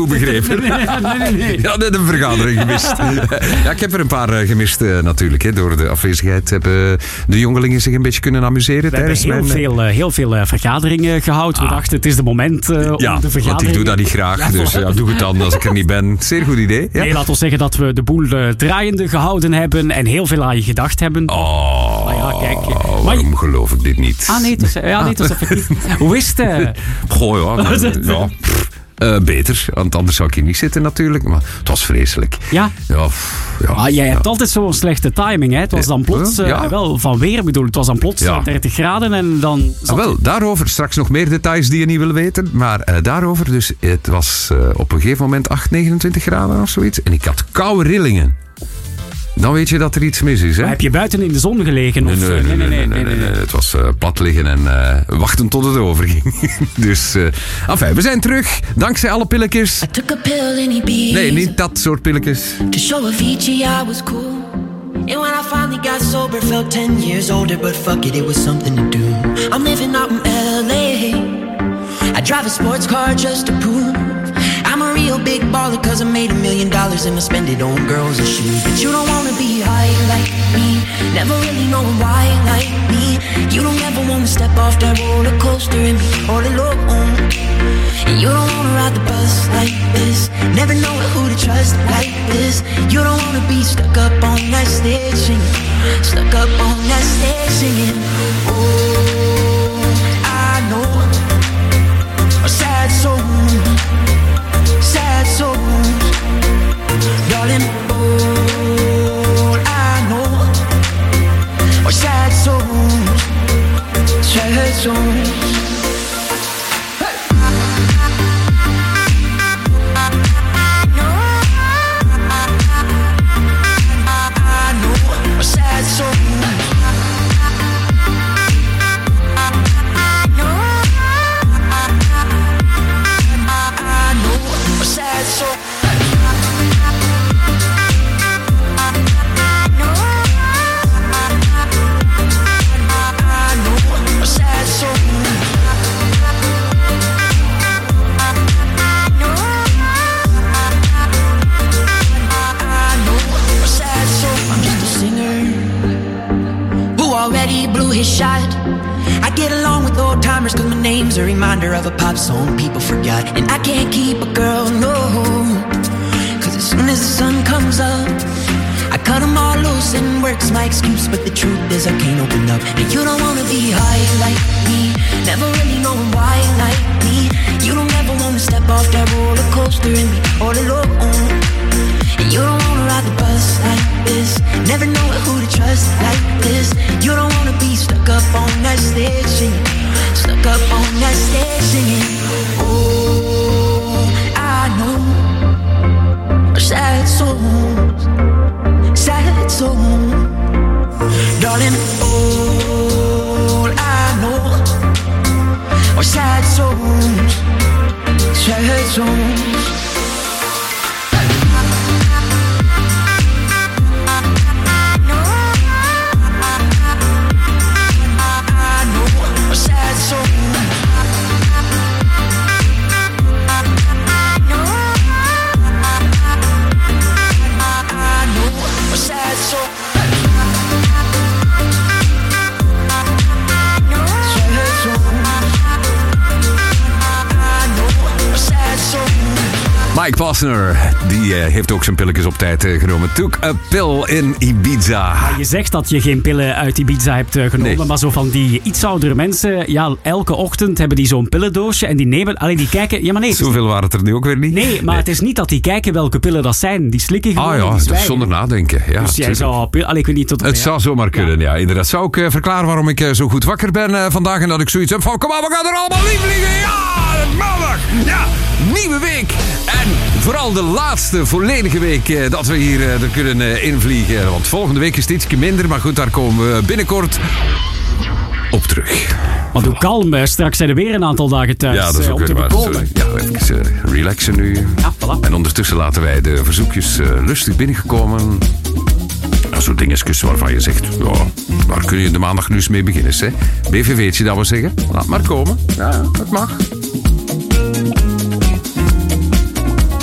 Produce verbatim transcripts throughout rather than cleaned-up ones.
goed begrepen. Nee, nee, nee, nee. Ja, net een vergadering gemist. Ja, ik heb er een paar uh, gemist uh, natuurlijk. Hè. Door de afwezigheid hebben de jongelingen zich een beetje kunnen amuseren. We hebben heel mijn... veel, uh, heel veel uh, vergaderingen gehouden. Ah. We dachten, het is de moment uh, om ja, de vergadering... want ik doe dat niet graag. Ja, dus ja, doe het dan als ik er niet ben. Zeer goed idee. Ja? Nee, laten we zeggen dat we de boel uh, draaiende gehouden hebben en heel veel aan je gedacht hebben. Oh, maar ja, kijk, uh, waarom maar... geloof ik dit niet? Ah nee, het was, ja, nee, het was effectief. Hoe is het? Uh... Goh, ja. Maar, ja uh, beter, want anders zou ik hier niet zitten natuurlijk. Maar het was vreselijk. Ja? Ja, ja maar jij ja. hebt altijd zo'n slechte timing. Hè? Het was dan plots, uh, ja. wel van weer bedoel, het was dan plots ja. dertig graden en dan... Ah, wel, daarover straks nog meer details die je niet wil weten. Maar uh, daarover, dus het was uh, op een gegeven moment acht, negenentwintig graden of zoiets. En ik had koude rillingen. Dan weet je dat er iets mis is, hè? Maar heb je buiten in de zon gelegen? Nee, of? nee, nee, nee, nee, nee, nee, nee, nee. Het was uh, plat liggen en uh, wachten tot het overging. Dus, uh, enfin, we zijn terug. Dankzij alle pilletjes. Nee, niet dat soort pilletjes. To show Avicii I was cool. And when I finally got sober, felt ten years older. But fuck it, it was something to do. I'm living out in L A. I drive a sports car just to prove I'm a real big baller, cause I made a million dollars and I spend it on girls and shoes. But you don't wanna be high like me, never really know why like me. You don't ever wanna step off that roller coaster and be all alone. And you don't wanna ride the bus like this, never know who to trust like this. You don't wanna be stuck up on that stage singing, stuck up on that stage singing. Oh, I know a sad soul, sad souls, darling, all I know are sad souls, sad souls. Shot. I get along with old timers cause my name's a reminder of a pop song people forgot. And I can't keep a girl, no, cause as soon as the sun comes up I cut them all loose and work's my excuse. But the truth is I can't open up. And you don't wanna be high like me, never really know why like me. You don't ever wanna step off that roller coaster and be all alone. And you don't wanna ride the bus like this, never know who to trust like this. You don't wanna be stuck up on that stage singing, stuck up on that stage singing. Oh, I know sad souls, sad souls, darling. All I know are sad souls, sad souls. Mike Posner, die uh, heeft ook zijn pilletjes op tijd uh, genomen. Took a pill in Ibiza. Ja, je zegt dat je geen pillen uit Ibiza hebt uh, genomen, nee. Maar zo van die iets oudere mensen, ja, elke ochtend hebben die zo'n pillendoosje en die nemen, alleen die kijken, ja maar nee. Zoveel waren het er nu ook weer niet. Nee, maar nee. Het is niet dat die kijken welke pillen dat zijn. Die slikken gewoon. Ah ja, dat is zonder nadenken. Ja, dus jij zou, allee, ik weet niet tot het ja. zou zomaar kunnen, ja. ja inderdaad. Zou ik uh, verklaren waarom ik uh, zo goed wakker ben uh, vandaag en dat ik zoiets heb van, kom maar, we gaan er allemaal in vliegen. Ja, maandag. Ja, nieuwe week. En vooral de laatste volledige week uh, dat we hier uh, er kunnen uh, invliegen. Want volgende week is het ietsje minder, maar goed, daar komen we binnenkort op terug. Maar doe kalm, straks zijn er weer een aantal dagen thuis. Ja, dat is ook uh, om weer te waar. Ja, even uh, relaxen nu. Ja, voilà. En ondertussen laten wij de verzoekjes uh, lustig binnengekomen. Nou, zo'n dingetjes waarvan je zegt, ja, waar kun je de maandag nu eens mee beginnen, hè? B V V'tje, dat we zeggen. Laat maar komen. Ja, dat mag.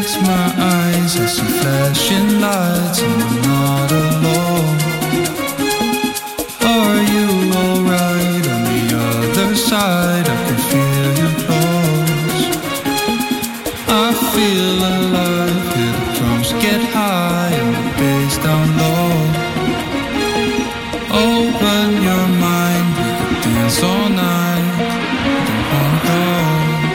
Relax my eyes, I see flashing lights and I'm not alone. Are you alright on the other side? I can feel you close. I feel alive, hear the drums get high and the bass down low. Open your mind, we could dance all night. Don't wanna go.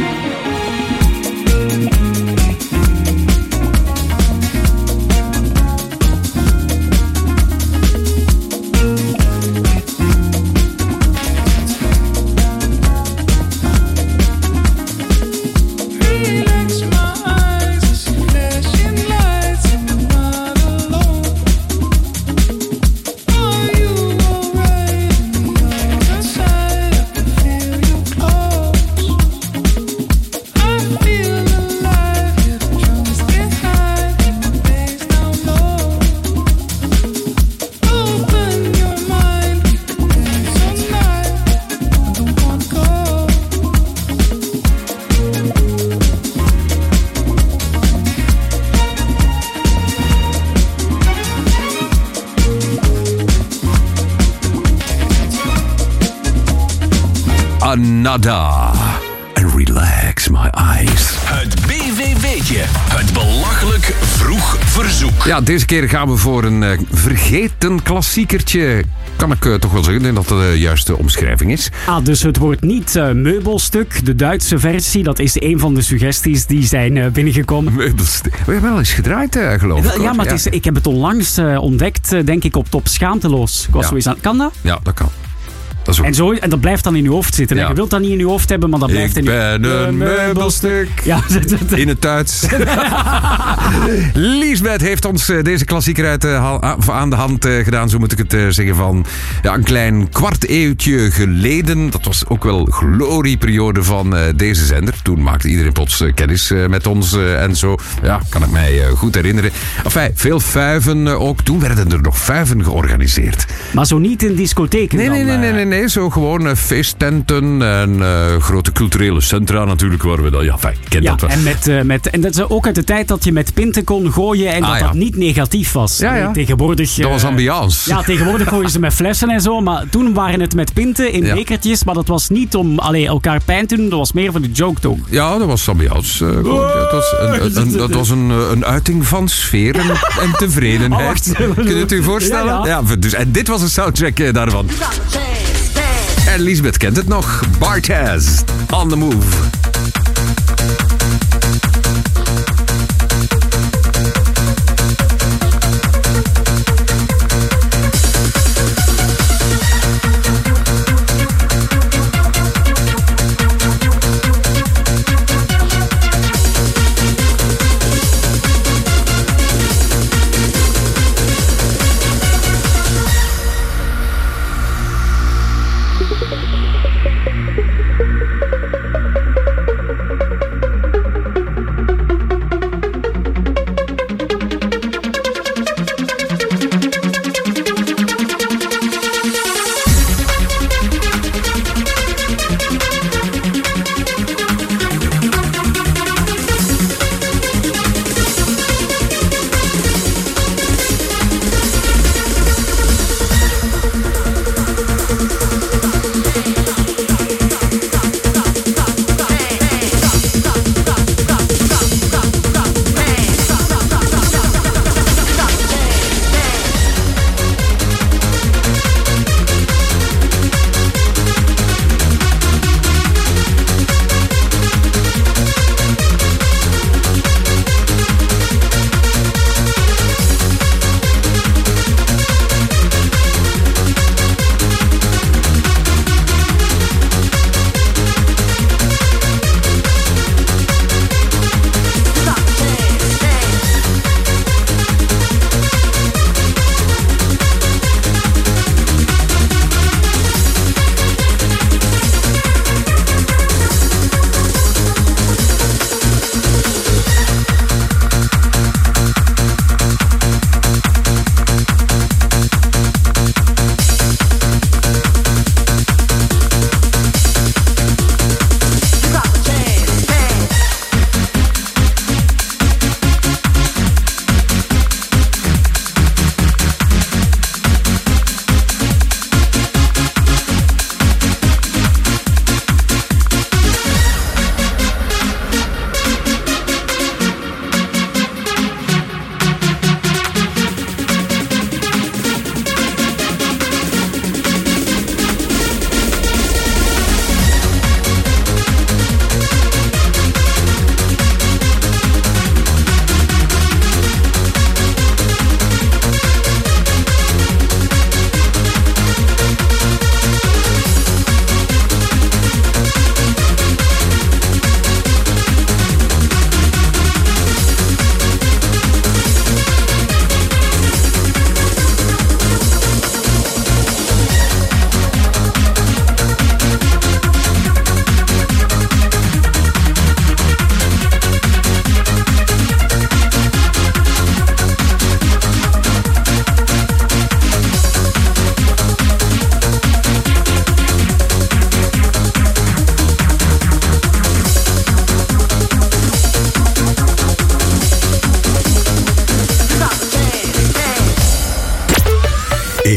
Nada. And relax my eyes. Het B V V'tje. Het belachelijk vroeg verzoek. Ja, deze keer gaan we voor een uh, vergeten klassiekertje. Kan ik uh, toch wel zeggen, dat dat de juiste omschrijving is. Ah, dus het wordt niet uh, meubelstuk, de Duitse versie. Dat is een van de suggesties die zijn uh, binnengekomen. Meubelstuk. We hebben wel eens gedraaid, uh, geloof ik. Ja, maar het is, ik heb het onlangs uh, ontdekt, uh, denk ik, op Top Schaamteloos. Ik was Ja. zoiets aan, kan dat? Ja, dat kan. Dat is ook... En, zo, en dat blijft dan in je hoofd zitten. Ja. Je wilt dat niet in je hoofd hebben, maar dat blijft Ik in je... ben een meubelstuk. Ja, In het Duits. Liesbeth heeft ons uh, deze klassieker uit, uh, ha- aan de hand uh, gedaan, zo moet ik het uh, zeggen, van ja, een klein kwart eeuwtje geleden. Dat was ook wel glorieperiode van uh, deze zender. Toen maakte iedereen plots uh, kennis uh, met ons uh, en zo. Ja, kan ik mij uh, goed herinneren. Enfin, veel fuiven uh, ook. Toen werden er nog fuiven georganiseerd. Maar zo niet in discotheken Nee, dan, nee, nee, nee, uh, nee, nee. Zo gewoon uh, feesttenten en uh, grote culturele centra natuurlijk, waar we dat, ja, fijn, ik ken Ja, dat wel. en, met, uh, met, en dat is ook uit de tijd dat je met pinten kon gooien en Ah, dat ja. dat niet negatief was. Ja, ja. Tegenwoordig... Dat was uh, ambiance. Ja, tegenwoordig gooien ze met flessen en zo, maar toen waren het met pinten in Ja. bekertjes, maar dat was niet om allee, elkaar pijn te doen, dat was meer voor de joke toch. Ja, dat was ambiance. Uh, gewoon, ja, dat was een, een, een, dat was een, uh, een uiting van sfeer en, en tevredenheid. Oh, wacht. Kun je het u voorstellen? Ja, ja. Dus, en dit was een soundtrack uh, daarvan. En Liesbeth kent het nog. Bartez, On The Move.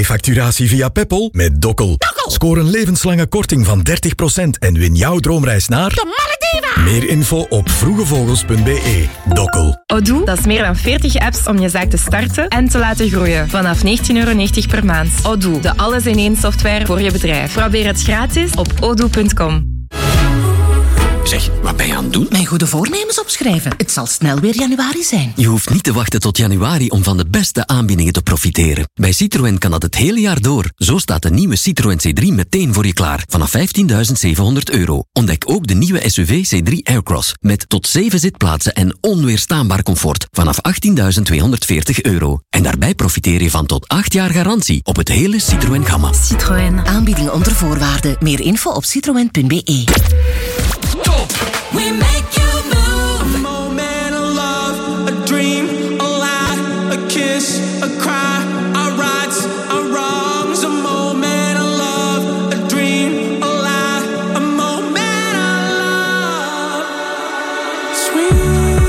E-facturatie via Peppol met Dokkel. Scoor een levenslange korting van dertig procent en win jouw droomreis naar... de Malediven! Meer info op vroegevogels punt b e. Dokkel. Odoo, dat is meer dan veertig apps om je zaak te starten en te laten groeien. Vanaf negentien euro negentig per maand. Odoo, de alles-in-één software voor je bedrijf. Probeer het gratis op odoo punt com. Zeg, wat ben je aan het doen? Mijn goede voornemens opschrijven. Het zal snel weer januari zijn. Je hoeft niet te wachten tot januari om van de beste aanbiedingen te profiteren. Bij Citroën kan dat het hele jaar door. Zo staat de nieuwe Citroën C drie meteen voor je klaar. Vanaf vijftienduizend zevenhonderd euro. Ontdek ook de nieuwe S U V C drie Aircross. Met tot zeven zitplaatsen en onweerstaanbaar comfort. Vanaf achttienduizend tweehonderdveertig euro. En daarbij profiteer je van tot acht jaar garantie op het hele Citroën gamma. Citroën. Aanbieding onder voorwaarden. Meer info op citroën punt b e. Top! We make you move. A moment of love, a dream, a lie, a kiss, a cry, our rights, our wrongs. A moment of love, a dream, a lie, a moment of love. Sweet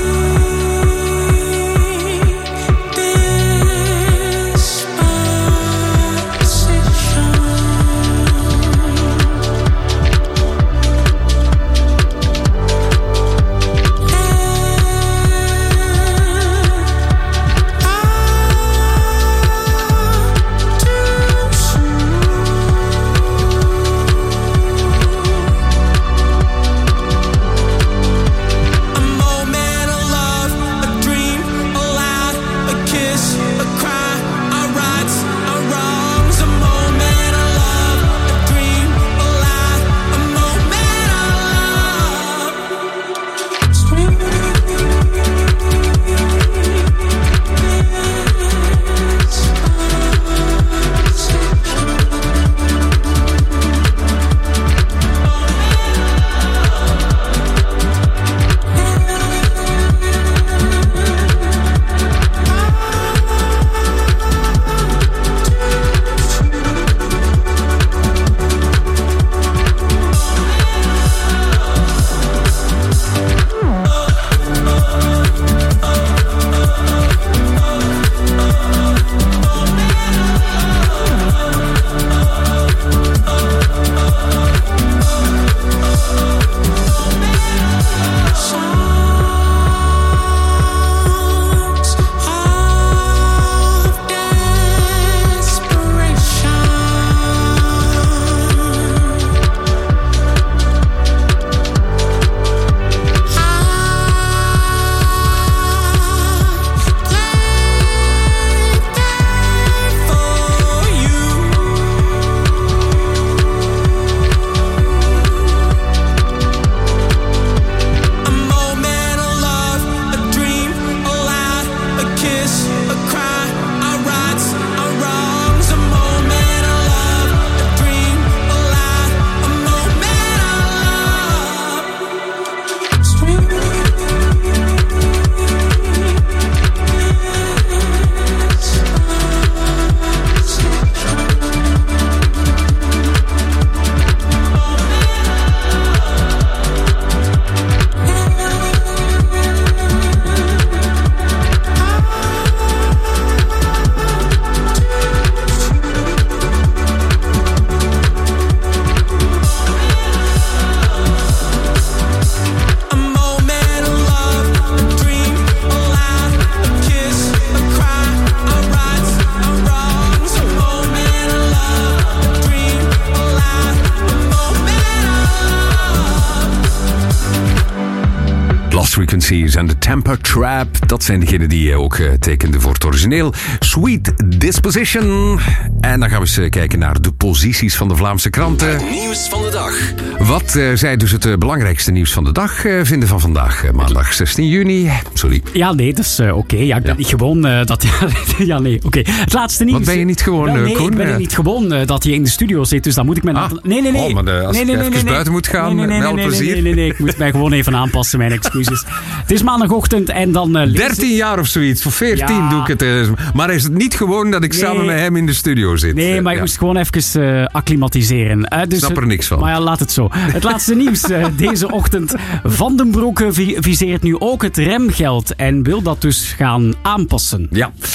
Frequencies en de Temper Trap. Dat zijn degenen die ook uh, tekenden voor het origineel. Sweet Disposition. En dan gaan we eens kijken naar de posities van de Vlaamse kranten. Het nieuws van de dag. Wat uh, zij dus het uh, belangrijkste nieuws van de dag uh, vinden van vandaag, uh, maandag zestien juni. Sorry. Ja, nee, dat is uh, oké. Okay. Ja, ik ben ja. niet gewoon uh, dat... ja, nee, oké. Okay. Het laatste nieuws... Wat ben je niet gewoon, ja, nee, Koen? ik ben niet gewoon uh, dat je in de studio zit, dus dan moet ik me... Ah. Nee, nee, nee. Oh, maar de, als nee, nee, ik nee, even nee, buiten moet gaan, nee, nee, met alle nee, plezier. Nee, nee, nee, ik moet mij gewoon even aanpassen, mijn excuses. Het is maandagochtend en dan... Uh, dertien jaar of zoiets, voor veertien ja. doe ik het. Uh, maar is het niet gewoon dat ik nee. samen met hem in de studio zit? Nee, maar je ja. moest gewoon even uh, acclimatiseren. Uh, dus, snap er niks van. Maar ja, laat het zo. Het laatste nieuws uh, deze ochtend. Van den Broeke viseert nu ook het remgeld en wil dat dus gaan aanpassen. Ja.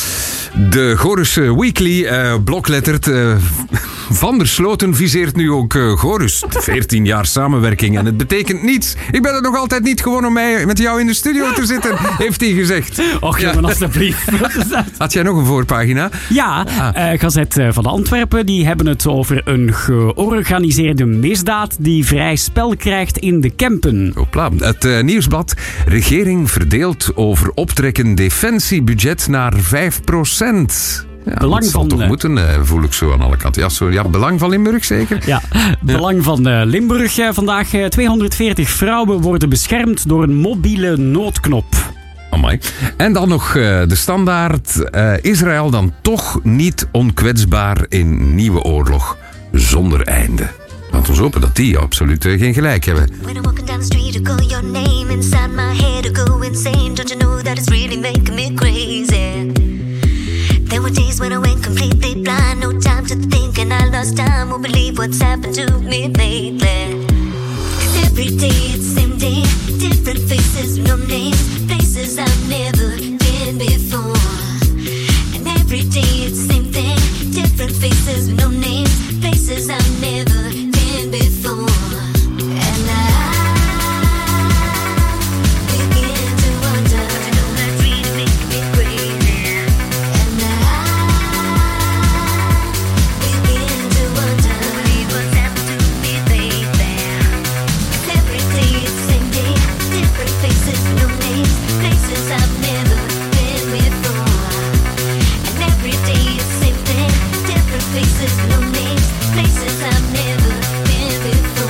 De Chorus Weekly uh, bloklettert. Uh, Van der Sloten viseert nu ook uh, Chorus. veertien jaar samenwerking en het betekent niets. Ik ben het nog altijd niet gewoon om mij met jou in de studio te zitten, heeft hij gezegd. Och, ja. jongen, alstublieft. Had jij nog een voorpagina? Ja, ah. uh, Gazet van Antwerpen, die hebben het over een georganiseerde misdaad die vrij spel krijgt in de Kempen. Hopla. Het uh, Nieuwsblad. Regering verdeelt over optrekken defensiebudget naar vijf procent. Ja, belang dat zal van, toch uh, moeten, uh, voel ik zo aan alle kanten. Ja, zo, ja, belang van Limburg zeker? Ja, belang ja. van uh, Limburg. Uh, vandaag uh, tweehonderdveertig vrouwen worden beschermd door een mobiele noodknop. Amai. En dan nog uh, de standaard. Uh, Israël dan toch niet onkwetsbaar in nieuwe oorlog zonder einde. Laat ons hopen dat die absoluut uh, geen gelijk hebben. When I'm walking down the street, I call your name inside my head, I go insane. Don't you know that it's really making me crazy? There were days when I went completely blind, no time to think and I lost time. Won't believe what's happened to me lately. Cause every day it's same day, different faces, no names, places I've never been before. And every day it's same thing, different faces, no names, places I've never been before. And I begin to wonder, I know that's really making me crazy. And I begin to wonder, believe what's happened to me lately. Every day it's same day, different faces, no names, places I've never been before. And every day it's same thing, different faces, no names, places I've never been before.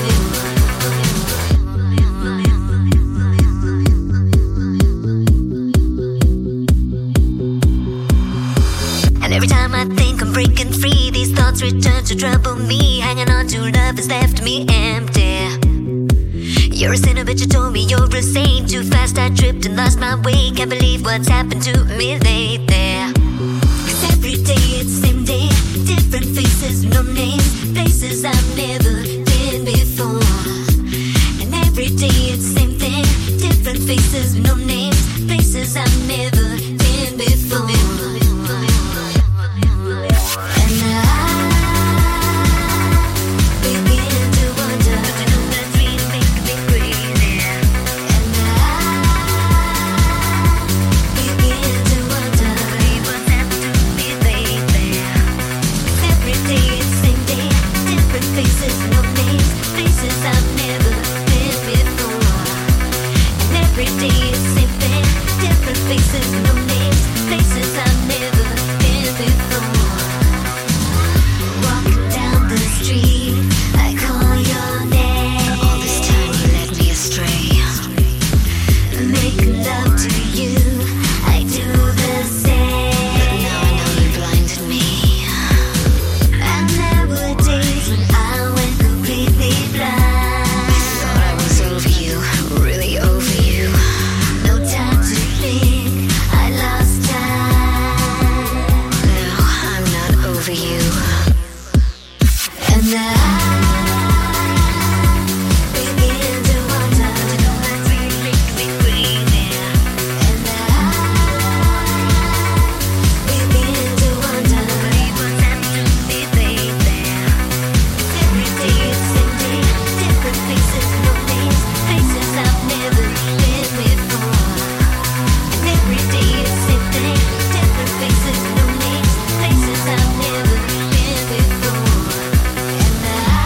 And every time I think I'm breaking free, these thoughts return to trouble me. Hanging on to love has left me empty. You're a sinner, but you told me you're a saint. Too fast I tripped and lost my way. Can't believe what's happened to me lately. Cause every day it's same day, different faces, no names, places I've never been before. And every day it's same thing, different faces, no names, places I've never been before. And I begin to wonder, I know that's really making me crazy. And I begin to wonder, believe what's happened to me lately. Every day it's same day, different faces, no names, places I've never been before. And every day it's same thing, different faces, no names, places I've never been before. Walking down the street, I call your name. All this time you led me astray. Making love to you, I do the same. But now I know you blinded me. And there were days when I went completely blind. Thought I was over you, really over you. No time to think, I lost time. No, I'm not over you. And I begin to wonder, I know that's really making me crazy. And I begin to wonder, believe what's happened to me lately. Every day it's same day, different faces, no names, places I've never been before. And every day it's same thing, different faces, no names, places I've never been before. And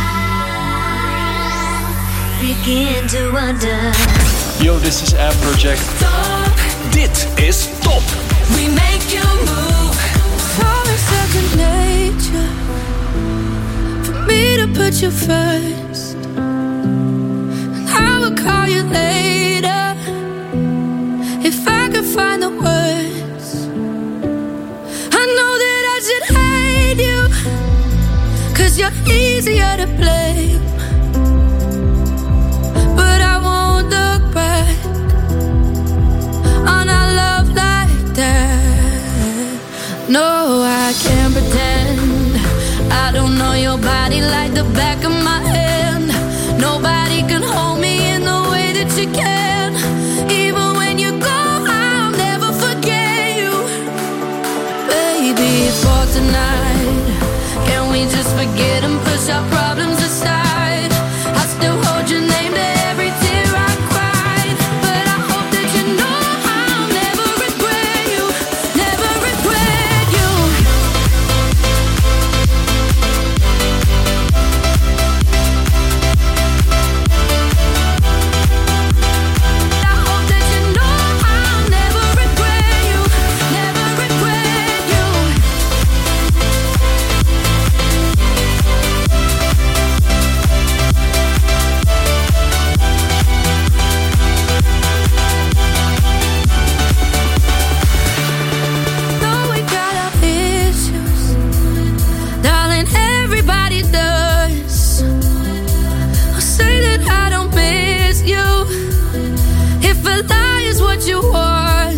I begin to wonder. Yo, this is Air Project. Dit is Top. We make you move. From a second nature for me to put you first. And I will call you later if I could find the words. I know that I should hate you, cause you're easier to blame. But I won't look back on our love like that. No, I can't pretend I don't know your body like the back of my hand. Nobody can hold me in the way that you can. Even when you go, I'll never forget you, baby. just forget and push our problems aside. I still hold your name to every tear I cried. But I hope that you know I'll never regret you, never regret you. I hope that you know I'll never regret you, never regret you. Though we got our issues, darling, everybody does. I'll say that I don't miss you. If a lie is what you want,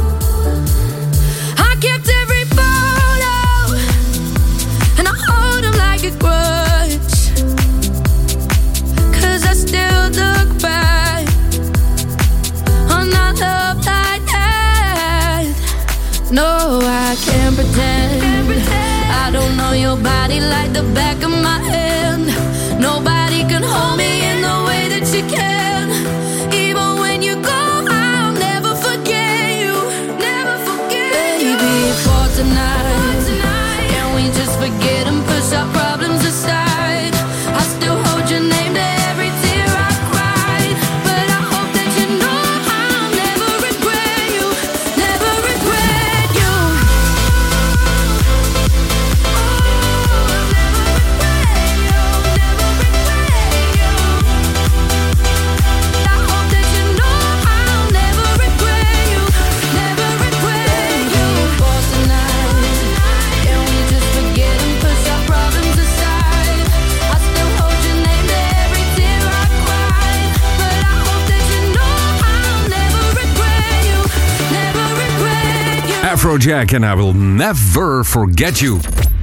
I kept every photo and I hold them like a grudge. Cause I still look back on our love like that. No, I can't pretend. I don't know your body like the back of my hand. Nobody can hold me in the way that you can. Even when you go, I'll never forget you, never forget you. Baby, for tonight, can we just forget and push our problems aside? I still hold your name to every tear I cried. But I hope that you know I'll never regret you, never regret you. I hope that you know I'll never regret you, never regret you. For tonight, can we just forget and push our problems aside? I still hold your name to every tear I cried. But I hope that you know I'll never regret you, never regret you. Afrojack and I Will Never Forget You.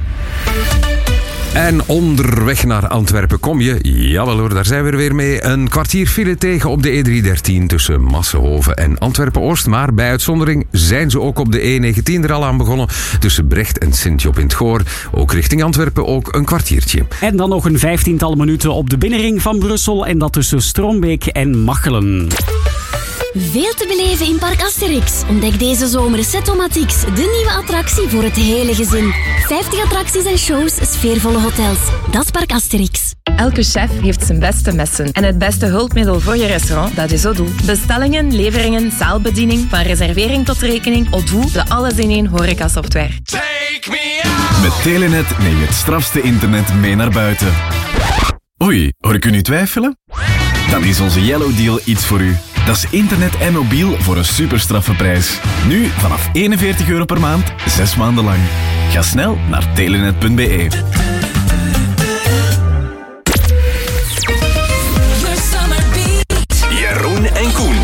En onderweg naar Antwerpen kom je, jawel hoor, daar zijn we er weer mee, een kwartier file tegen op de E driehonderddertien tussen Massenhoven en Antwerpen-Oost. Maar bij uitzondering zijn ze ook op de E negentien er al aan begonnen tussen Brecht en Sint-Job in het Goor. Ook richting Antwerpen ook een kwartiertje. En dan nog een vijftiental minuten op de binnenring van Brussel en dat tussen Strombeek en Machelen. Veel te beleven in Park Asterix. Ontdek deze zomer Set-O-Matix, de nieuwe attractie voor het hele gezin. vijftig attracties en shows, sfeervolle hotels. Dat is Park Asterix. Elke chef heeft zijn beste messen. En het beste hulpmiddel voor je restaurant, dat is Odoo. Bestellingen, leveringen, zaalbediening, van reservering tot rekening. Odoo, de alles-in-één horecasoftware. Met Telenet neem je het strafste internet mee naar buiten. Oei, hoor ik u nu twijfelen? Dan is onze Yellow Deal iets voor u. Dat is internet en mobiel voor een superstraffe prijs. Nu vanaf eenenveertig euro per maand, zes maanden lang. Ga snel naar telenet punt be. Jeroen en Koen.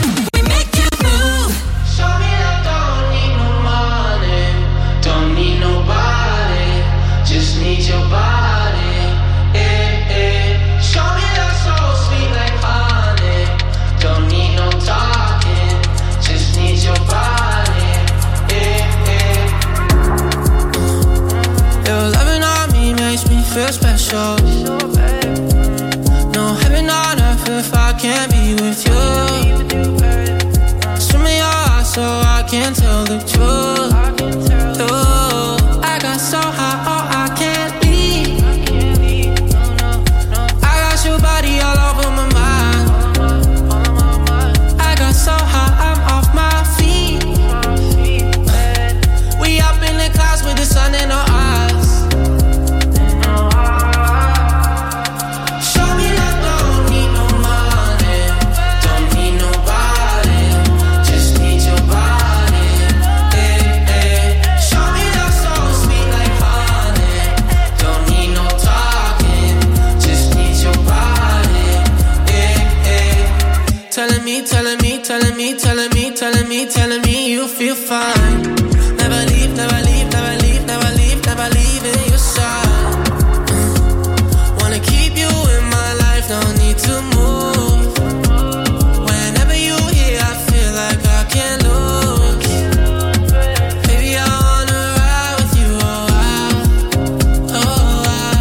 Feel special. No heaven on earth if I can't be with you. Swim in your eyes so I can tell the truth. Ooh, I got so high, oh I can't leave. I got your body all over my mind. I got so high, I'm off my feet. We up in the clouds with the sun in our eyes. Telling me, telling me, telling me, telling me, telling me you feel fine. Never leave, never leave, never leave, never leave, never leave in your side. Wanna keep you in my life, don't need to move. Whenever you here, I feel like I can't lose. Baby, I wanna ride with you, oh wow, oh wow.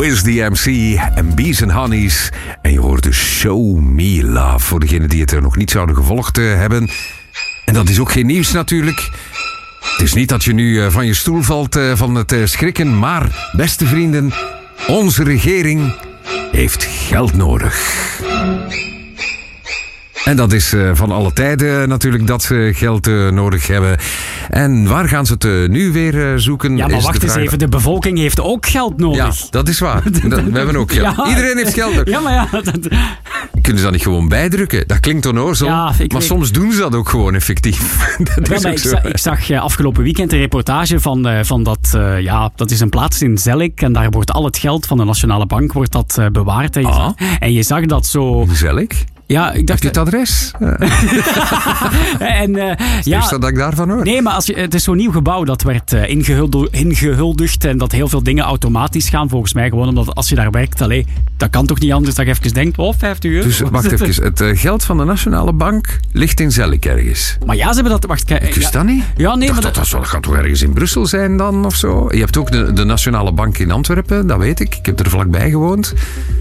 Wiz the M C en Bees and Honeys. En je hoorde Show Me Love. Voor degenen die het er nog niet zouden gevolgd uh, hebben. En dat is ook geen nieuws natuurlijk. Het is niet dat je nu uh, van je stoel valt uh, van het uh, schrikken. Maar, beste vrienden, onze regering heeft geld nodig. En dat is uh, van alle tijden natuurlijk dat ze geld uh, nodig hebben. En waar gaan ze het uh, nu weer uh, zoeken? Ja, maar is wacht de eens vraag... even. De bevolking heeft ook geld nodig. Ja, dat is waar. Dat, we hebben ook geld. Ja. Iedereen heeft geld nodig. Ja, maar ja... Dat... Kunnen ze dat niet gewoon bijdrukken? Dat klinkt onnozel. Ja, maar weet... soms doen ze dat ook gewoon effectief. dat ja, is maar ook ik, zo. zag, ik zag uh, afgelopen weekend een reportage van, uh, van dat... Uh, ja, dat is een plaats in Zellik. En daar wordt al het geld van de Nationale Bank wordt dat, uh, bewaard. En je, Ah. zag, en je zag dat zo... Zellik? Ja, ik dacht... Heb je het adres? en, uh, ja, Eerst dat ik daarvan hoor. Nee, maar als je, het is zo'n nieuw gebouw dat werd uh, ingehuldigd, ingehuldigd en dat heel veel dingen automatisch gaan. Volgens mij gewoon omdat als je daar werkt, allee, dat kan toch niet anders dat je even denkt, oh, vijftig euro. Dus wacht even, het uh, geld van de Nationale Bank ligt in Zellik ergens. Maar ja, ze hebben dat... Wacht, kijk, ik wist ja, dat niet. Ja, nee, Dacht maar dat, dat, dat, dat gaat toch ergens in Brussel zijn dan of zo? Je hebt ook de, de Nationale Bank in Antwerpen, dat weet ik. Ik heb er vlakbij gewoond.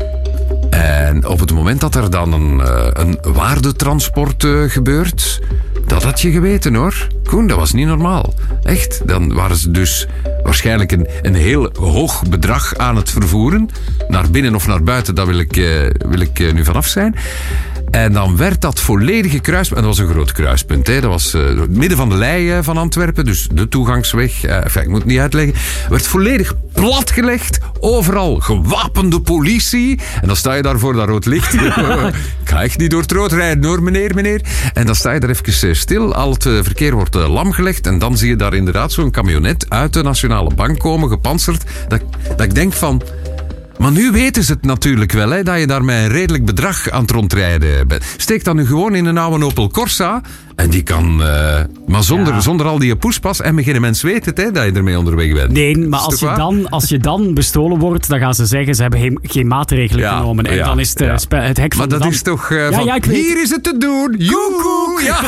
En op het moment dat er dan een, uh, een waardetransport uh, gebeurt, dat had je geweten hoor. Koen, dat was niet normaal. Echt. Dan waren ze dus waarschijnlijk een, een heel hoog bedrag aan het vervoeren. Naar binnen of naar buiten, daar wil ik, uh, wil ik uh, nu vanaf zijn. En dan werd dat volledige kruispunt... En dat was een groot kruispunt. Hè. Dat was uh, het midden van de lei uh, van Antwerpen. Dus de toegangsweg. Uh, enfin, ik moet het niet uitleggen. Werd volledig platgelegd. Overal gewapende politie. En dan sta je daar voor dat rood licht. Ik ga echt niet door het rood rijden hoor, meneer, meneer. En dan sta je daar even stil. Al het uh, verkeer wordt uh, lamgelegd. En dan zie je daar inderdaad zo'n camionet uit de Nationale Bank komen, gepantserd. Dat, dat ik denk van... Maar nu weten ze het natuurlijk wel, hè, dat je daar met een redelijk bedrag aan het rondrijden bent. Steek dan nu gewoon in een oude Opel Corsa en die kan... Uh, maar zonder, ja. zonder al die poespas en geen mens weet het, hè, dat je ermee onderweg bent. Nee, maar als je, dan, als je dan bestolen wordt, dan gaan ze zeggen ze hebben geen, geen maatregelen ja, genomen. En ja, dan is het, ja. spe, het hek van maar de dat dam. is toch uh, ja, van, ja, ik hier weet... is het te doen. Joekoe. Ja.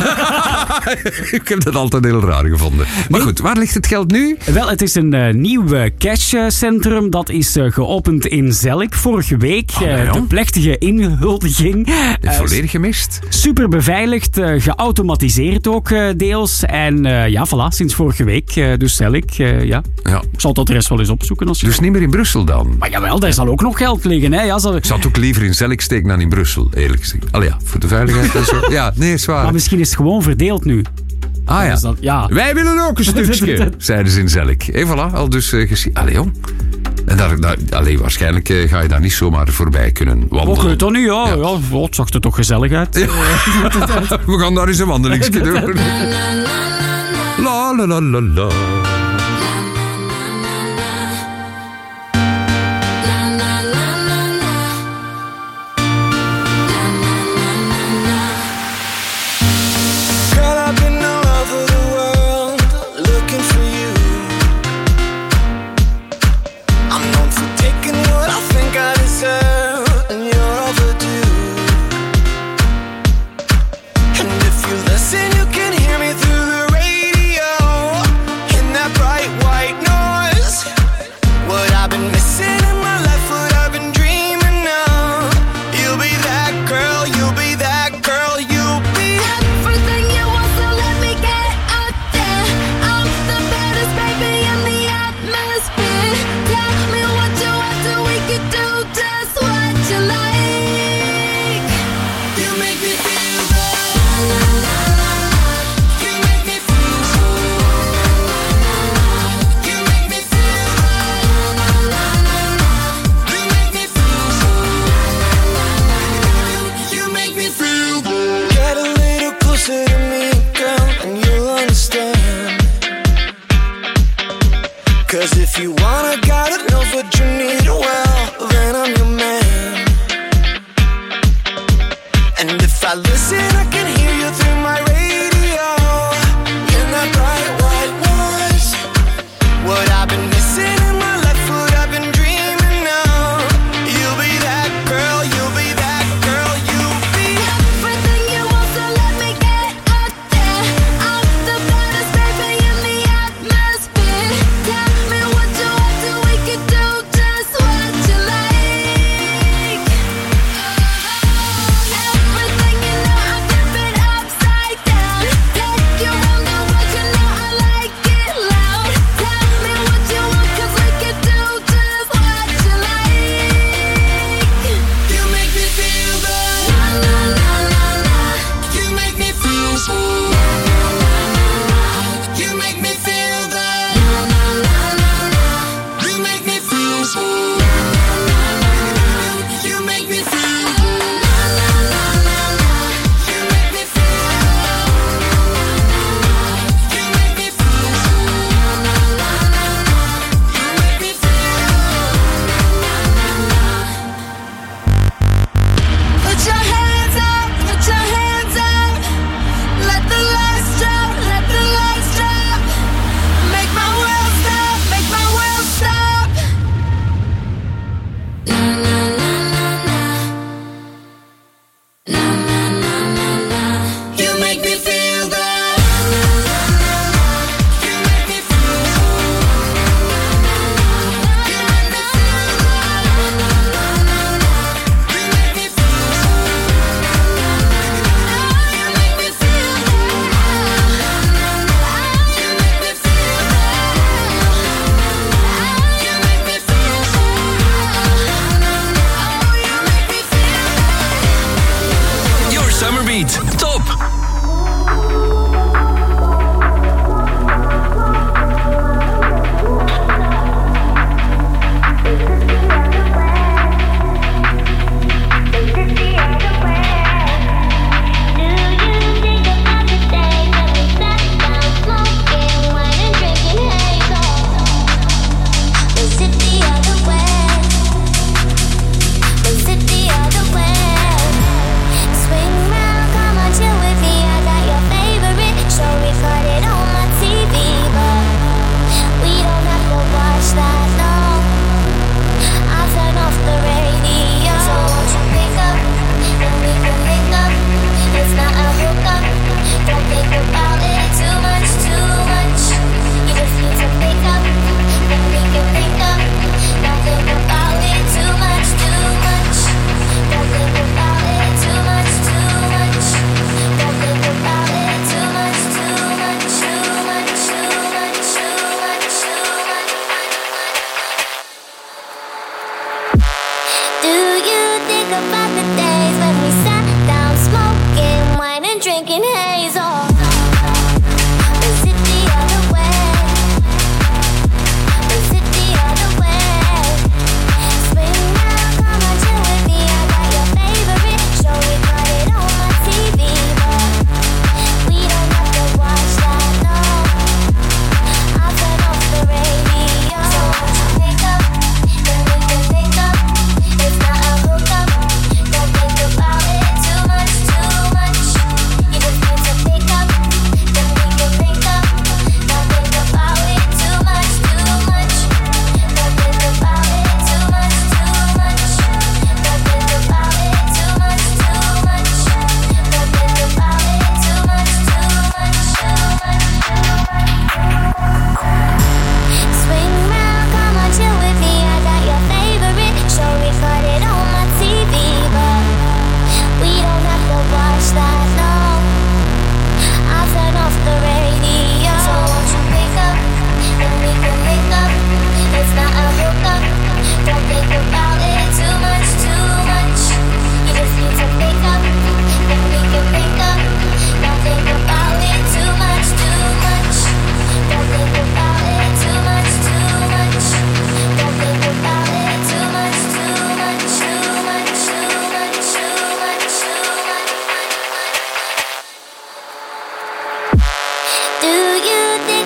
Ik heb dat altijd heel raar gevonden. Maar nee. goed, waar ligt het geld nu? Wel, het is een uh, nieuw uh, cashcentrum. Dat is uh, geopend in Zellik vorige week. Uh, oh, de plechtige inhuldiging. Uh, volledig gemist. Super beveiligd, uh, geautomatiseerd ook uh, deels. En uh, ja, voilà, sinds vorige week. Uh, dus Zellik, uh, ja. ja. Ik zal dat de rest wel eens opzoeken. Als je dus niet meer in Brussel dan? Maar jawel, daar zal ook nog geld liggen. Hè. Ja, zal... Ik zou het ook liever in Zellik steken dan in Brussel, eerlijk gezegd. Allee ja, voor de veiligheid en zo. Ja, nee, is waar. Maar misschien is het gewoon verdeeld nu. Ah ja. Dat, ja. Wij willen ook een stukje, zeiden ze in Zellik. En voilà, al dus uh, gezien. Allee jong. En daar, daar, allee, waarschijnlijk uh, ga je daar niet zomaar voorbij kunnen wandelen. Och, weet dat niet, ja. ja. ja het zag er toch gezellig uit. Ja. We gaan daar eens een wandelingsje doen. La la la la la.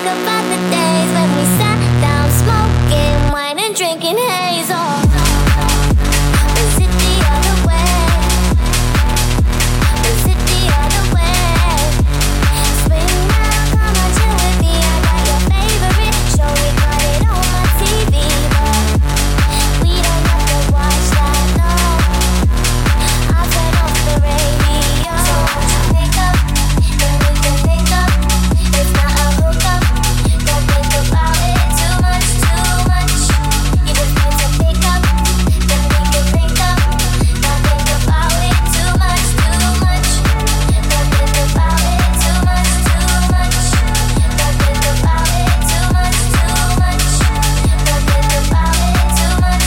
about the days when we sat down smoking wine and drinking haze. Oh, is it the other way? Is it the other way? Spring now, come on, chill with me. I got your favorite show, we got it on my T V, but we don't have to watch that, no. I'll turn off the radio. So won't you pick up, then we can pick up. It's not a hookup, don't think about it too much, too much. You just need to pick up, then we can pick up. Don't think about it too much, too much. Don't think about it too much, too much. Don't think about it too much, too much. Don't think about it too much,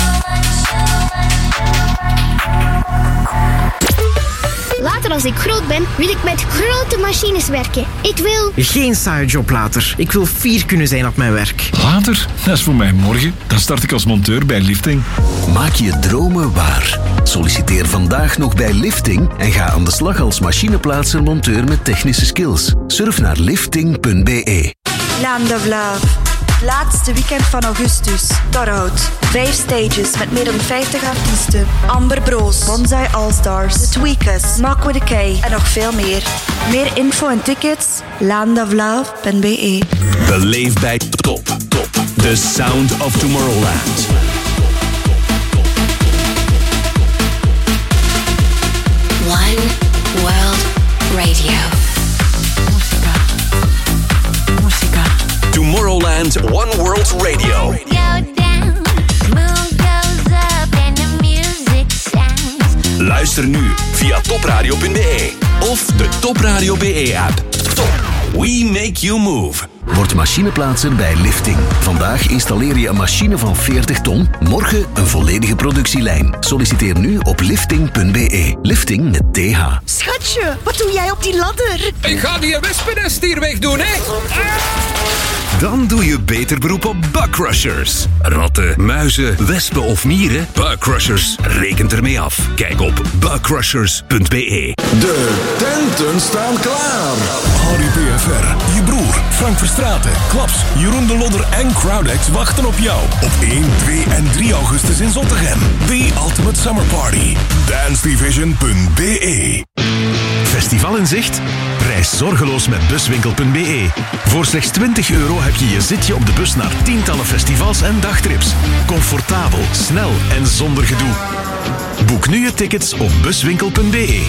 too much. Later als ik groot ben, wil ik met grote machines werken. Ik wil... Geen saaie job later. Ik wil fier kunnen zijn op mijn werk. Later? Dat is voor mij morgen. Dan start ik als monteur bij Lifting. Maak je dromen waar. Solliciteer vandaag nog bij Lifting en ga aan de slag als machineplaatser-monteur met technische skills. Surf naar lifting punt b e. Land of Love. Laatste weekend van augustus. Torhout. Vijf stages met meer dan vijftig artiesten. Amber Broos, Bonsai All-Stars, The Tweakers, Mark with a K en nog veel meer. Meer info en tickets, land of love punt b e. Beleef bij Top Top. The Sound of Tomorrowland. One World Radio. Tomorrowland One World Radio. Go down, moon goes up and the music sounds. Luister nu via topradio punt b e of de Top Radio B E-app. Top. We make you move. Word machineplaatser bij Lifting. Vandaag installeer je een machine van veertig ton. Morgen een volledige productielijn. Solliciteer nu op lifting punt b e. Lifting met T H. Schatje, wat doe jij op die ladder? Ik ga die wespennest hier wegdoen, hè? Dan doe je beter beroep op bugcrushers. Ratten, muizen, wespen of mieren? Bugcrushers rekent ermee af. Kijk op bugcrushers punt b e. De tenten staan klaar. Harry P F R, je broer, Frank Verstraeten, Klaps, Jeroen de Lodder en Crowdex wachten op jou. Op één, twee en drie augustus in Zottegem. The Ultimate Summer Party. dance division punt b e. Festival in zicht? Reis zorgeloos met buswinkel punt b e. Voor slechts twintig euro heb je je zitje op de bus naar tientallen festivals en dagtrips. Comfortabel, snel en zonder gedoe. Boek nu je tickets op buswinkel punt b e.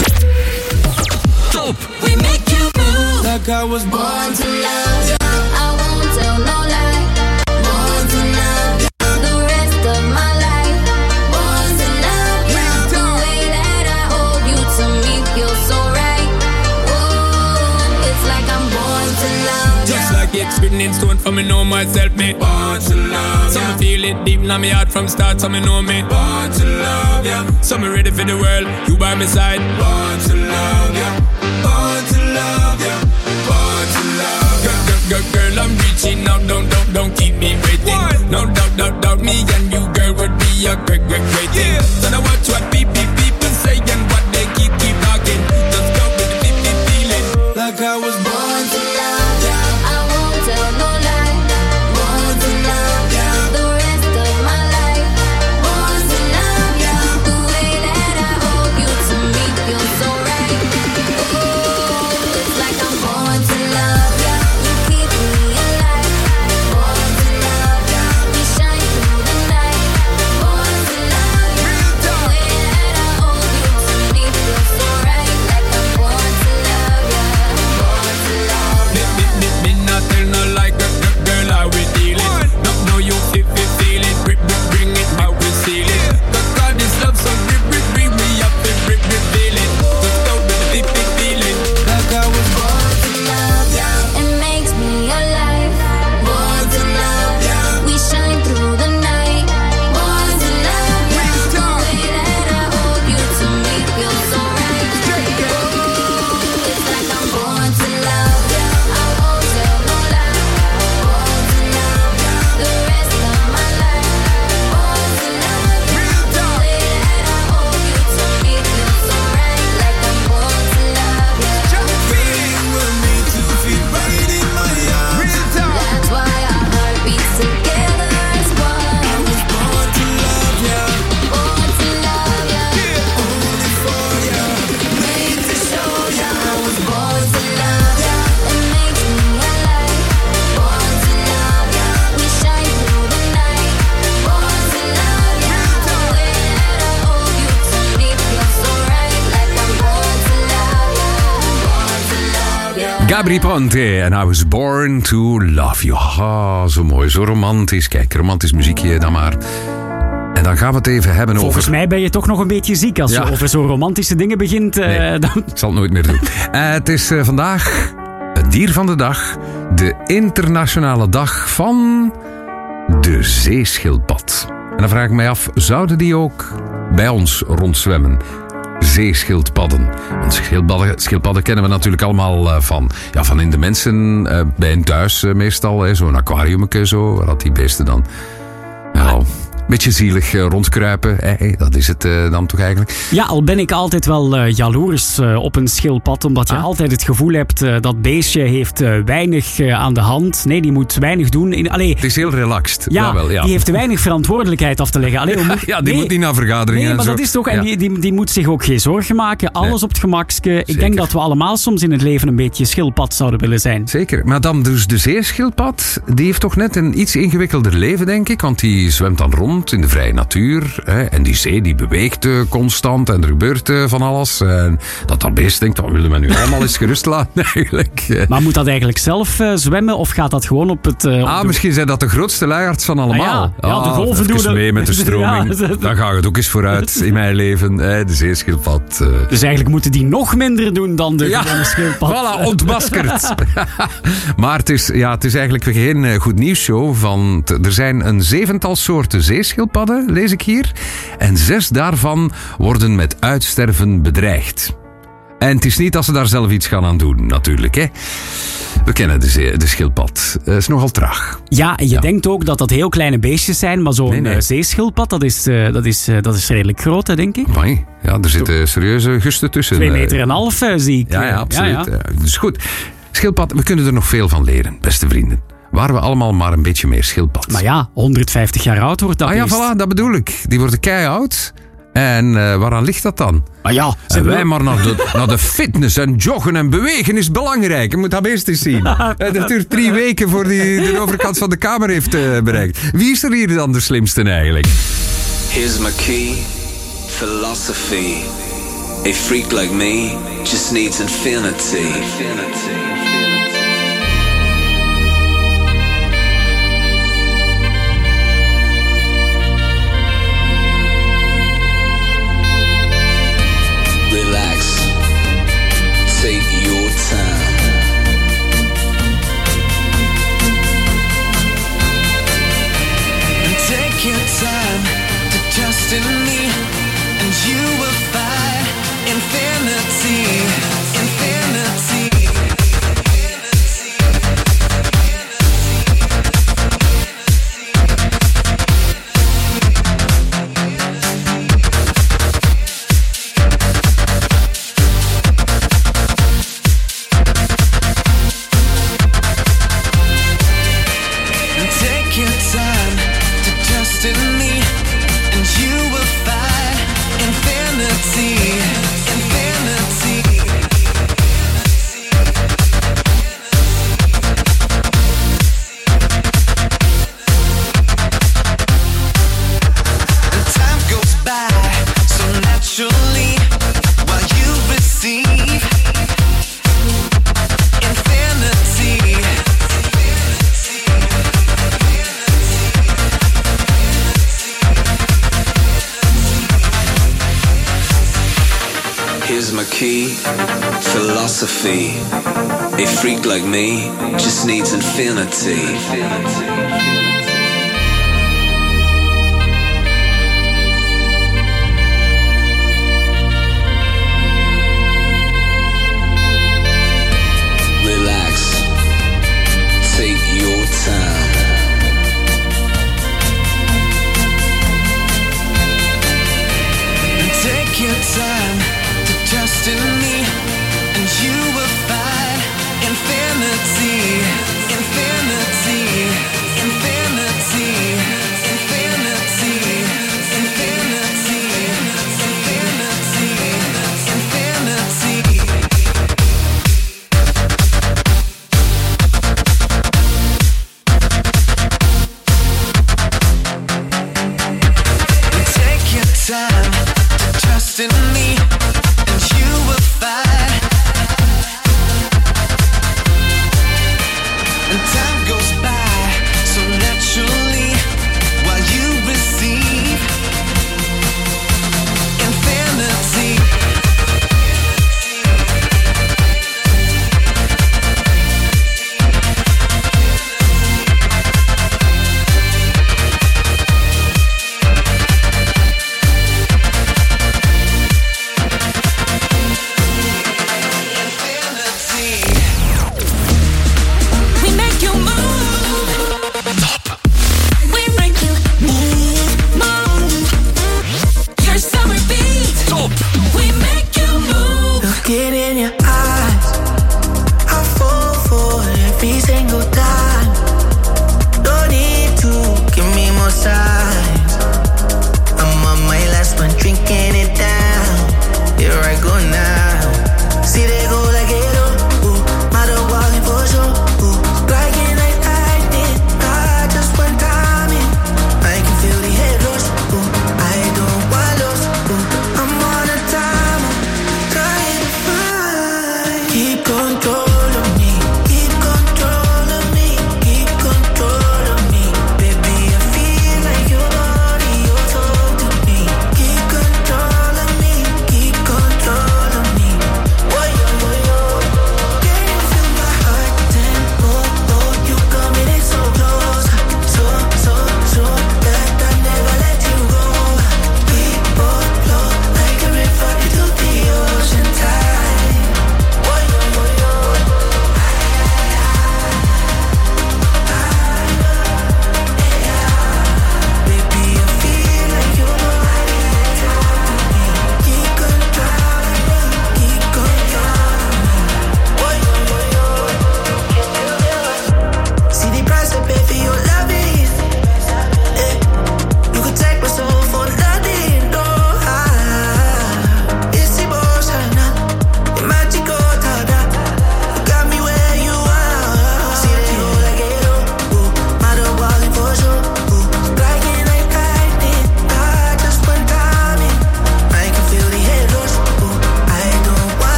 Top! We make you move. Like I was born to love. I won't tell no lie. Born to love. The rest of my life. Born to love. The way that I hold you to me feels so right. Whoa, it's like I'm born to love. Just like it's written in stone for me know myself, me born to love. So me feel it deep in my heart from start, so me know me born to love, yeah. So me ready for the world, you by my side. Born to love, yeah. Born to love, yeah. Born to love, girl, girl, girl, girl, I'm reaching out, don't, don't, don't keep me waiting. What? No doubt, doubt, doubt, me and you, girl, would be a great, great, great thing. Yeah. So now watch what people, people say and what they keep, keep talking. Just go with the deep, deep feeling. Like I was born to love, yeah. I won't tell no lie. Born to love, yeah. The rest of my life. Born to love, yeah. The way that I hold you to me feels so right. Ooh, it's like I'm born to love, yeah. You keep me alive. Born to love, yeah. We shine through the night. Born to Gabri Ponte en I was born to love you. Ah, zo mooi, zo romantisch. Kijk, romantisch muziekje dan maar. En dan gaan we het even hebben Volgens over... Volgens mij ben je toch nog een beetje ziek als Ja. je over zo romantische dingen begint. Uh, Nee, dan... ik zal het nooit meer doen. Uh, het is uh, vandaag het dier van de dag. De internationale dag van de zeeschildpad. En dan vraag ik mij af, zouden die ook bij ons rondzwemmen? Zeeschildpadden. Want schildpadden, schildpadden kennen we natuurlijk allemaal uh, van, ja, van in de mensen, uh, bij een thuis uh, meestal. Hè, zo'n aquariumke zo, waar dat die beesten dan... Nou, een beetje zielig uh, rondkruipen. Hè, hè, dat is het uh, dan toch eigenlijk? Ja, al ben ik altijd wel uh, jaloers uh, op een schildpad. Omdat je Ah. altijd het gevoel hebt uh, dat beestje heeft uh, weinig uh, aan de hand. Nee, die moet weinig doen. In, allee, Het is heel relaxed. ja, Jawel, ja. die heeft weinig verantwoordelijkheid af te leggen. Allee, hoe moet- Ja, die nee, moet niet naar vergaderingen Nee, en maar zo. dat is toch... En Ja. die, die, die moet zich ook geen zorgen maken. Alles Nee. op het gemakske. Ik Zeker. denk dat we allemaal soms in het leven een beetje schildpad zouden willen zijn. Zeker. Maar dan dus de zeeschildpad, die heeft toch net een iets ingewikkelder leven, denk ik. Want die zwemt dan rond in de vrije natuur. Hè, en die zee die beweegt uh, constant en er gebeurt uh, van alles. En dat dat beest denkt, dat willen we nu allemaal eens gerust laten eigenlijk. Maar moet dat eigenlijk zelf uh, zwemmen of gaat dat gewoon op het... uh, op Ah, de- misschien zijn dat de grootste luiaards van allemaal. Ah ja. Ja, de Ah, golven even doen dat- mee met de stroming. Ja. Dan gaat het ook eens vooruit in mijn leven. Hè, de zeeschildpad. Uh. Dus eigenlijk moeten die nog minder doen dan de Ja, gewone schildpad. voilà, ontmaskerd. Maar het is, ja, het is eigenlijk geen uh, goed nieuwsshow. Van t- er zijn een zevental soorten zeeschildpadden, lees ik hier. En zes daarvan worden met uitsterven bedreigd. En het is niet dat ze daar zelf iets gaan aan doen, natuurlijk. Hè. We kennen de, zee- de schildpad. Het is nogal traag. Ja, en je denkt ook dat dat heel kleine beestjes zijn, maar zo'n Nee, nee. eh, zeeschildpad, dat is, eh, dat, is, eh, dat is redelijk groot, hè, denk ik. Amai, ja, er zitten serieuze gusten tussen. Twee eh. meter en een half, eh, zie ik. Ja, ja, Eh, absoluut. ja. Ja, dus goed. Schildpad, we kunnen er nog veel van leren, beste vrienden. Waren we allemaal maar een beetje meer schildpad. Maar ja, honderdvijftig jaar oud wordt dat Ah ja, beest. voilà, dat bedoel ik. Die worden keioud. En uh, waaraan ligt dat dan? Maar ja, ze en wij hebben- maar naar de, naar de fitness en joggen en bewegen is belangrijk. Je moet dat beest eens zien. Het duurt drie weken voor hij de overkant van de kamer heeft uh, bereikt. Wie is er hier dan de slimste eigenlijk? Here's my key, philosophy. A freak like me just needs infinity. Relax, take your time. And take your time to trust in me, and you will find infinity, infinity. And take your time to trust in me, and you will find infinity, infinity. And time goes by so naturally while you receive infinity. Here's my key, philosophy. A freak like me just needs infinity. Relax, take your time. And take your time to trust in me, and you will find infinity, infinity, infinity.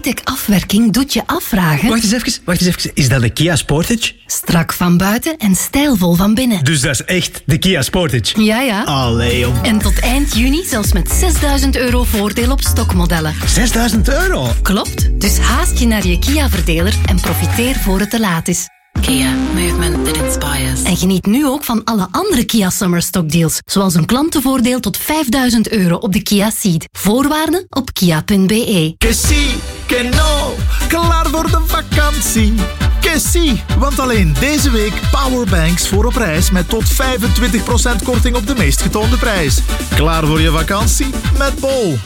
E-Tech afwerking doet je afvragen... Wacht eens even, wacht eens even. Is dat de Kia Sportage? Strak van buiten en stijlvol van binnen. Dus dat is echt de Kia Sportage? Ja, ja. Allee, joh. En tot eind juni zelfs met zesduizend euro voordeel op stokmodellen. zesduizend euro? Klopt. Dus haast je naar je Kia-verdeler en profiteer voor het te laat is. Kia, movement that inspires. En geniet nu ook van alle andere Kia Summer Stock Deals, zoals een klantenvoordeel tot vijfduizend euro op de Kia Ceed. Voorwaarden op kia punt b e. Que sí, que no, klaar voor de vakantie. Que sí, want alleen deze week powerbanks voor op reis met tot vijfentwintig procent korting op de meest getoonde prijs. Klaar voor je vakantie met Bol.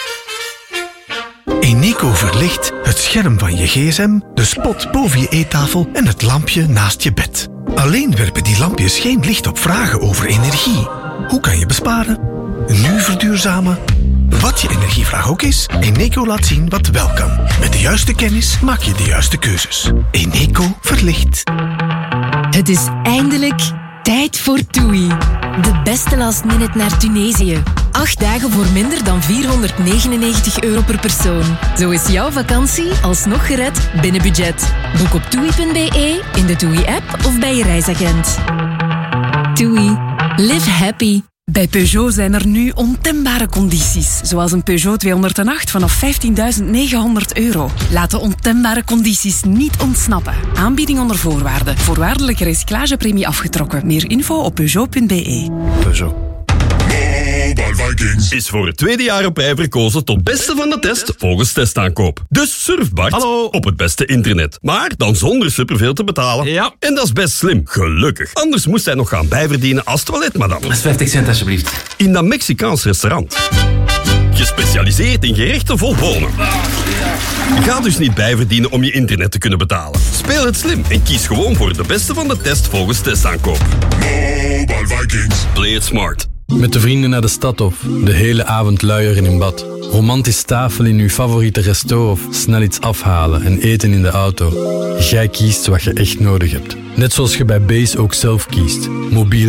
Eneco verlicht het scherm van je gsm, de spot boven je eettafel en het lampje naast je bed. Alleen werpen die lampjes geen licht op vragen over energie. Hoe kan je besparen? Nu verduurzamen? Wat je energievraag ook is, Eneco laat zien wat wel kan. Met de juiste kennis maak je de juiste keuzes. Eneco verlicht. Het is eindelijk tijd voor TUI. De beste last minute naar Tunesië. Acht dagen voor minder dan vierhonderdnegenennegentig euro per persoon. Zo is jouw vakantie alsnog gered binnen budget. Boek op toei punt b e, in de TUI-app of bij je reisagent. TUI. Live happy. Bij Peugeot zijn er nu ontembare condities. Zoals een Peugeot tweehonderdacht vanaf vijftienduizend negenhonderd euro. Laat de ontembare condities niet ontsnappen. Aanbieding onder voorwaarden. Voorwaardelijke recyclagepremie afgetrokken. Meer info op peugeot punt b e. Peugeot. Vikings is voor het tweede jaar op rij verkozen tot beste van de test volgens testaankoop. Dus surf Bart Hallo. op het beste internet. Maar dan zonder superveel te betalen. Ja. En dat is best slim, gelukkig. Anders moest hij nog gaan bijverdienen als toiletmadam. Dat is vijftig cent alsjeblieft. In dat Mexicaans restaurant. Gespecialiseerd in gerechten vol bonen. Ga dus niet bijverdienen om je internet te kunnen betalen. Speel het slim en kies gewoon voor de beste van de test volgens testaankoop. Mobile Vikings. Play it smart. Met de vrienden naar de stad of de hele avond luieren in bad. Romantisch tafelen in uw favoriete resto of snel iets afhalen en eten in de auto. Jij kiest wat je echt nodig hebt. Net zoals je bij Base ook zelf kiest. Mobiel